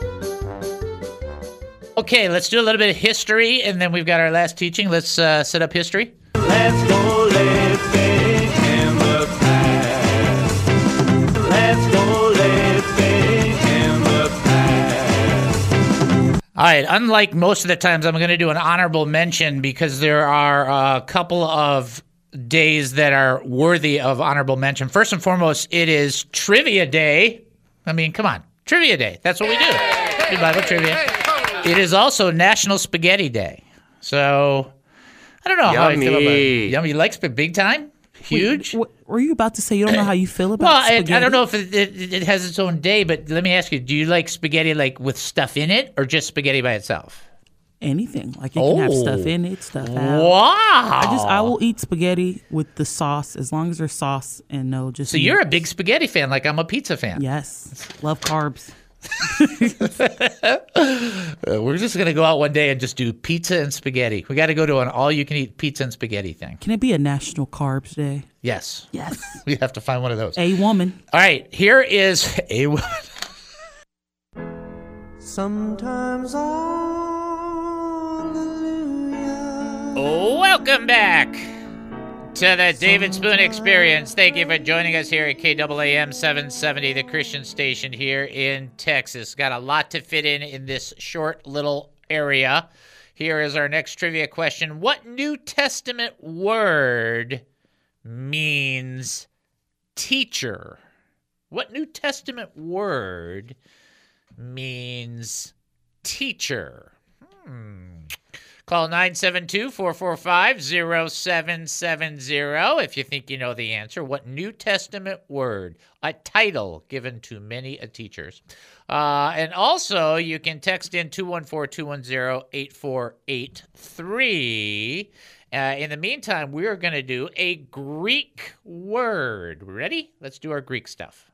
Okay, let's do a little bit of history, and then we've got our last teaching. Let's uh, set up history. Let's go living in the past. Let's go living in the past. All right, unlike most of the times, I'm going to do an honorable mention because there are a couple of days that are worthy of honorable mention. First and foremost, it is Trivia Day. I mean, come on. Trivia Day. That's what we do. Do Bible trivia. It is also National Spaghetti Day. So, I don't know how I feel about it. Yummy. You like sp- big time? Huge? Wait, wh- were you about to say you don't know how you feel about Well, I, spaghetti? I don't know if it, it, it has its own day, but let me ask you, do you like spaghetti like with stuff in it or just spaghetti by itself? Anything. Like, it can have Oh. stuff in it, stuff out. Wow. I just, I will eat spaghetti with the sauce as long as there's sauce and no just So you're a big spaghetti fan like I'm a pizza fan. Yes. Love carbs. Uh, we're just going to go out one day and just do pizza and spaghetti. We got to go to an all-you-can-eat pizza and spaghetti thing. Can it be a National Carbs Day? Yes. Yes. We have to find one of those. A woman. All right, here is a woman. Sometimes hallelujah. Welcome back to the David Spoon Experience. Thank you for joining us here at K A A M seven seventy, the Christian station here in Texas. Got a lot to fit in in this short little area. Here is our next trivia question. What New Testament word means teacher? What New Testament word means teacher? Hmm. Call nine seven two, four four five, zero seven seven zero if you think you know the answer. What New Testament word, a title given to many a teachers. Uh, and also, you can text in two one four, two one zero, eight four eight three. Uh, in the meantime, we are going to do a Greek word. Ready? Let's do our Greek stuff.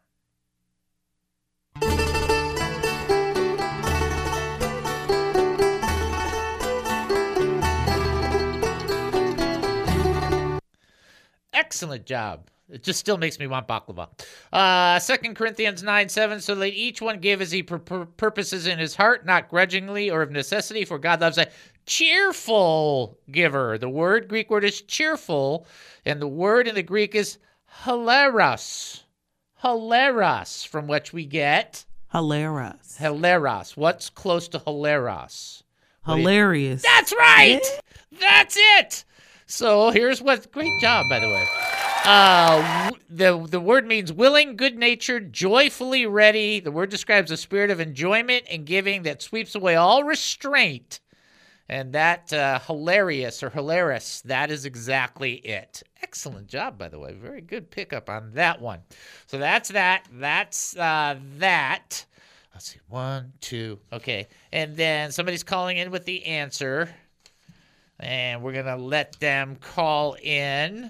Excellent job. It just still makes me want baklava. Uh, Second Corinthians nine seven, so let each one give as he pur- pur- purposes in his heart, not grudgingly or of necessity, for God loves a cheerful giver. The word, Greek word is cheerful, and the word in the Greek is hilaros. Hilaros, from which we get... Hilaros. Hilaros. What's close to hilaros? Hilarious. That's right! That's it! So here's what, great job, by the way. Uh, the, the word means willing, good-natured, joyfully ready. The word describes a spirit of enjoyment and giving that sweeps away all restraint. And that uh, hilarious or hilarious, that is exactly it. Excellent job, by the way. Very good pickup on that one. So that's that. That's uh, that. Let's see. One, two. Okay. And then somebody's calling in with the answer. And we're going to let them call in.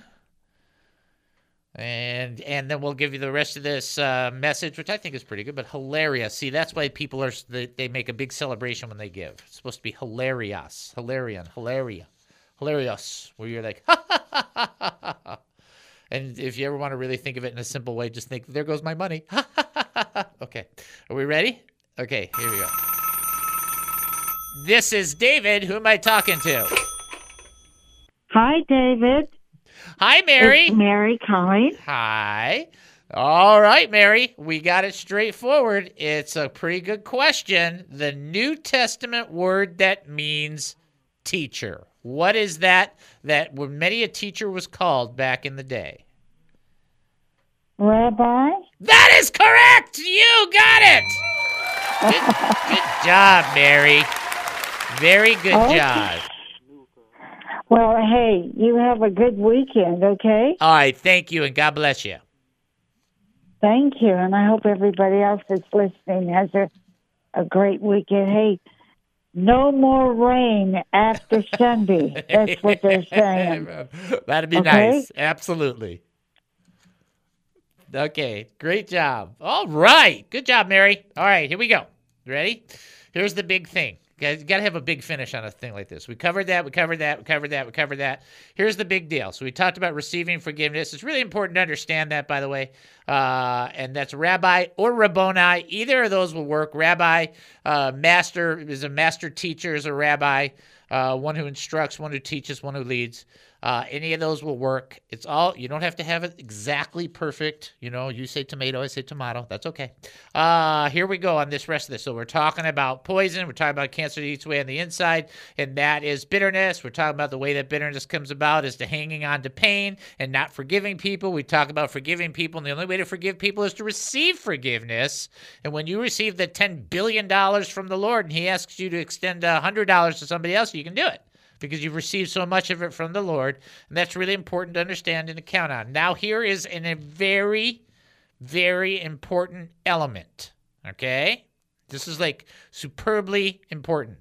And and then we'll give you the rest of this uh, message, which I think is pretty good, but hilarious. See, that's why people are, they, they make a big celebration when they give. It's supposed to be hilarious. Hilarion. Hilaria. Hilarious. Where you're like, ha, ha, ha, ha, ha, ha. And if you ever want to really think of it in a simple way, just think, there goes my money. Ha, ha, ha, ha, ha. Okay. Are we ready? Okay, here we go. This is David. Who am I talking to? Hi, David. Hi, Mary. It's Mary calling. Hi. All right, Mary. We got it straightforward. It's a pretty good question. The New Testament word that means teacher. What is that that when many a teacher was called back in the day? Rabbi? That is correct. You got it. Good, good job, Mary. Very good Okay. job. Well, hey, you have a good weekend, okay? All right. Thank you, and God bless you. Thank you, and I hope everybody else that's listening has a, a great weekend. Hey, no more rain after Sunday. That's what they're saying. That'd be Okay? nice. Absolutely. Okay, great job. All right. Good job, Mary. All right, here we go. Ready? Here's the big thing. Guys, you got to have a big finish on a thing like this. We covered that, we covered that, we covered that, we covered that. Here's the big deal. So we talked about receiving forgiveness. It's really important to understand that, by the way. Uh, and that's rabbi or rabboni. Either of those will work. Rabbi, uh, master, is a master teacher, is a rabbi. Uh, one who instructs, one who teaches, one who leads. Uh, any of those will work. It's all, you don't have to have it exactly perfect. You know, you say tomato, I say tomato. That's okay. Uh, here we go on this rest of this. So we're talking about poison. We're talking about cancer that eats away on the inside, and that is bitterness. We're talking about the way that bitterness comes about is to hanging on to pain and not forgiving people. We talk about forgiving people, and the only way to forgive people is to receive forgiveness. And when you receive the ten billion dollars from the Lord and he asks you to extend one hundred dollars to somebody else, you can do it, because you've received so much of it from the Lord. And that's really important to understand and to count on. Now, here is an, a very, very important element, okay? This is like superbly important.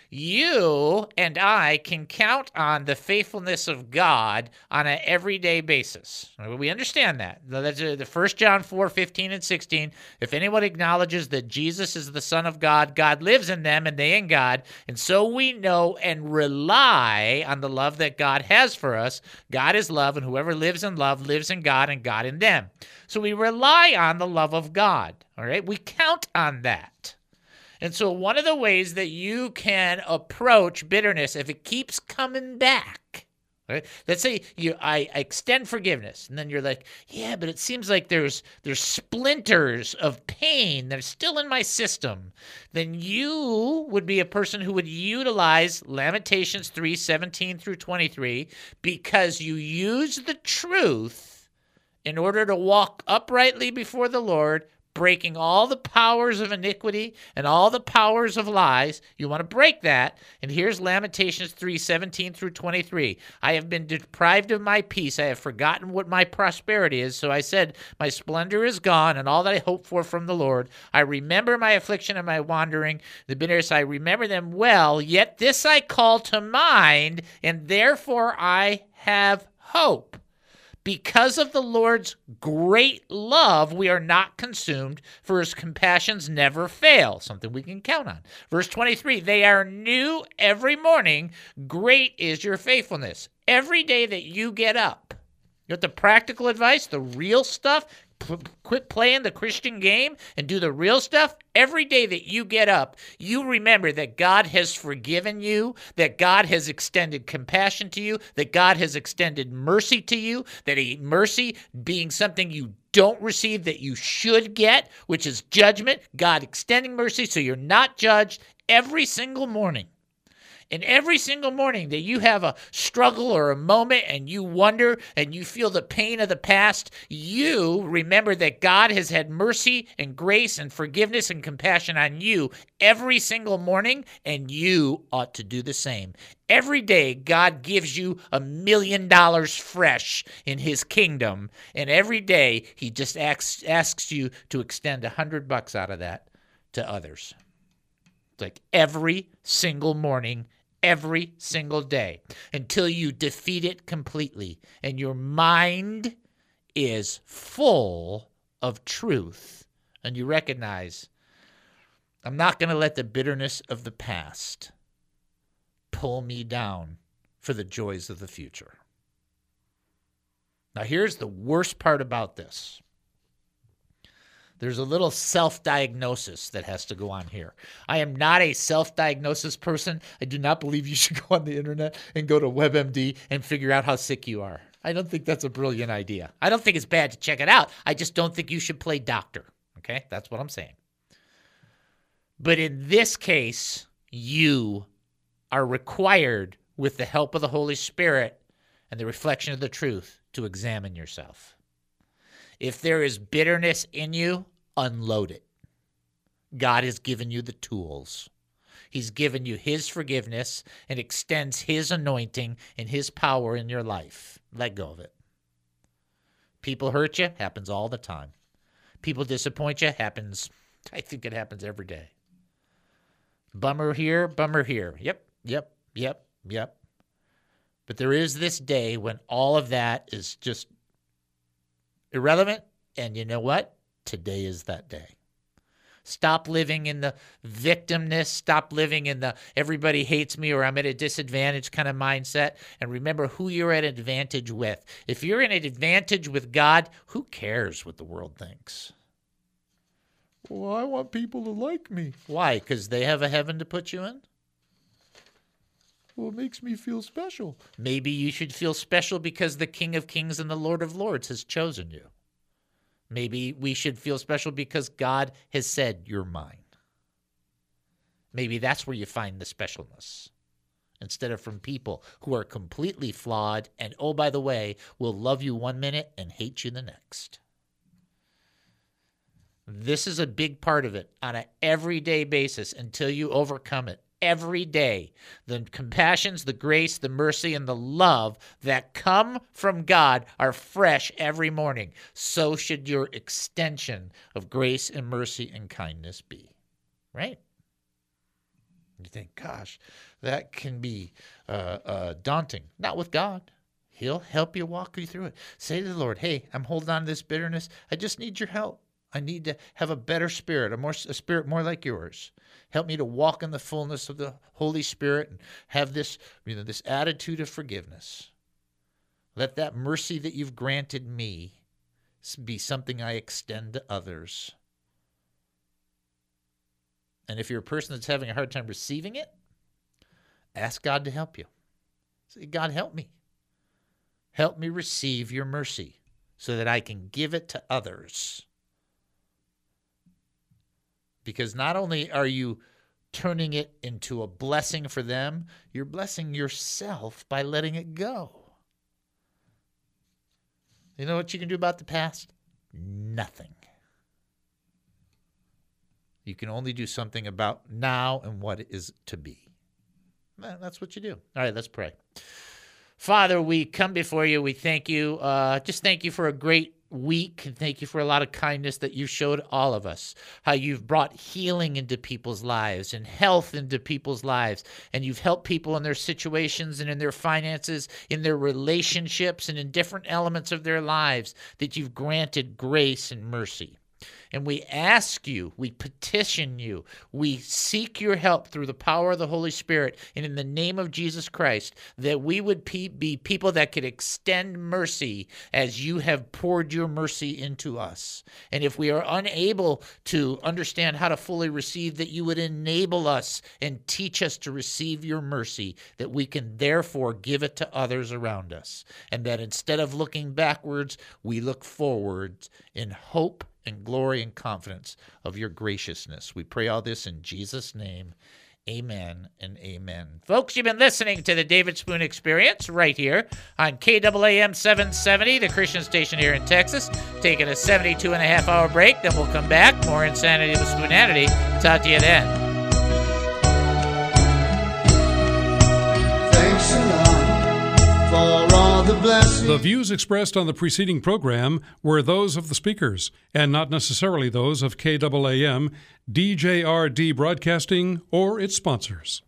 You and I can count on the faithfulness of God on an everyday basis. We understand that. That's the First John four, fifteen and sixteen. If anyone acknowledges that Jesus is the Son of God, God lives in them and they in God. And so we know and rely on the love that God has for us. God is love, and whoever lives in love lives in God and God in them. So we rely on the love of God. All right? We count on that. And so one of the ways that you can approach bitterness, if it keeps coming back, right? Let's say you, I, I extend forgiveness, and then you're like, yeah, but it seems like there's there's splinters of pain that are still in my system. Then you would be a person who would utilize Lamentations three, seventeen through twenty-three, because you use the truth in order to walk uprightly before the Lord, breaking all the powers of iniquity and all the powers of lies. You want to break that. And here's Lamentations three, seventeen through twenty-three. I have been deprived of my peace. I have forgotten what my prosperity is. So I said, my splendor is gone, and all that I hope for from the Lord. I remember my affliction and my wandering, the bitterness. I remember them well. Yet this I call to mind, and therefore I have hope. Because of the Lord's great love, we are not consumed, for his compassions never fail, something we can count on. Verse twenty-three, they are new every morning. Great is your faithfulness. Every day that you get up, you want the practical advice, the real stuff, P- quit playing the Christian game and do the real stuff. Every day that you get up, you remember that God has forgiven you, that God has extended compassion to you, that God has extended mercy to you, that he, mercy being something you don't receive that you should get, which is judgment, God extending mercy so you're not judged every single morning. And every single morning that you have a struggle or a moment and you wonder and you feel the pain of the past, you remember that God has had mercy and grace and forgiveness and compassion on you every single morning, and you ought to do the same. Every day, God gives you a million dollars fresh in his kingdom, and every day he just asks, asks you to extend a hundred bucks out of that to others. It's like every single morning, every single day, until you defeat it completely and your mind is full of truth and you recognize, I'm not going to let the bitterness of the past pull me down for the joys of the future. Now, here's the worst part about this. There's a little self-diagnosis that has to go on here. I am not a self-diagnosis person. I do not believe you should go on the internet and go to WebMD and figure out how sick you are. I don't think that's a brilliant idea. I don't think it's bad to check it out. I just don't think you should play doctor. Okay? That's what I'm saying. But in this case, you are required, with the help of the Holy Spirit and the reflection of the truth, to examine yourself. If there is bitterness in you, unload it. God has given you the tools. He's given you his forgiveness and extends his anointing and his power in your life. Let go of it. People hurt you, happens all the time. People disappoint you, happens, I think it happens every day. Bummer here, bummer here. Yep, yep, yep, yep. But there is this day when all of that is just irrelevant, and you know what? Today is that day. Stop living in the victimness. Stop living in the everybody hates me or I'm at a disadvantage kind of mindset. And remember who you're at advantage with. If you're in an advantage with God, who cares what the world thinks? Well, I want people to like me. Why? Because they have a heaven to put you in? Well, it makes me feel special. Maybe you should feel special because the King of Kings and the Lord of Lords has chosen you. Maybe we should feel special because God has said, you're mine. Maybe that's where you find the specialness, instead of from people who are completely flawed and, oh, by the way, will love you one minute and hate you the next. This is a big part of it on an everyday basis until you overcome it. Every day, the compassions, the grace, the mercy, and the love that come from God are fresh every morning. So should your extension of grace and mercy and kindness be, right? You think, gosh, that can be uh, uh, daunting. Not with God. He'll help you walk you through it. Say to the Lord, hey, I'm holding on to this bitterness. I just need your help. I need to have a better spirit, a more a spirit more like yours. Help me to walk in the fullness of the Holy Spirit and have this, you know, this attitude of forgiveness. Let that mercy that you've granted me be something I extend to others. And if you're a person that's having a hard time receiving it, ask God to help you. Say, God, help me. Help me receive your mercy so that I can give it to others. Because not only are you turning it into a blessing for them, you're blessing yourself by letting it go. You know what you can do about the past? Nothing. You can only do something about now and what is to be. That's what you do. All right, let's pray. Father, we come before you. We thank you. Uh, just thank you for a great week, and thank you for a lot of kindness that you showed all of us, how you've brought healing into people's lives and health into people's lives, and you've helped people in their situations and in their finances, in their relationships, and in different elements of their lives, that you've granted grace and mercy. And we ask you, we petition you, we seek your help through the power of the Holy Spirit and in the name of Jesus Christ, that we would pe- be people that could extend mercy as you have poured your mercy into us. And if we are unable to understand how to fully receive, that you would enable us and teach us to receive your mercy, that we can therefore give it to others around us. And that instead of looking backwards, we look forwards in hope and glory and confidence of your graciousness. We pray all this in Jesus' name. Amen and amen. Folks, you've been listening to the David Spoon Experience right here on K A A M seven seventy, the Christian station here in Texas. Taking a seventy-two and a half hour break, then we'll come back. More Insanity with Spoonanity. Talk to you then. Thanks a lot for all the blessings. The views expressed on the preceding program were those of the speakers and not necessarily those of K A A M, D J R D Broadcasting, or its sponsors.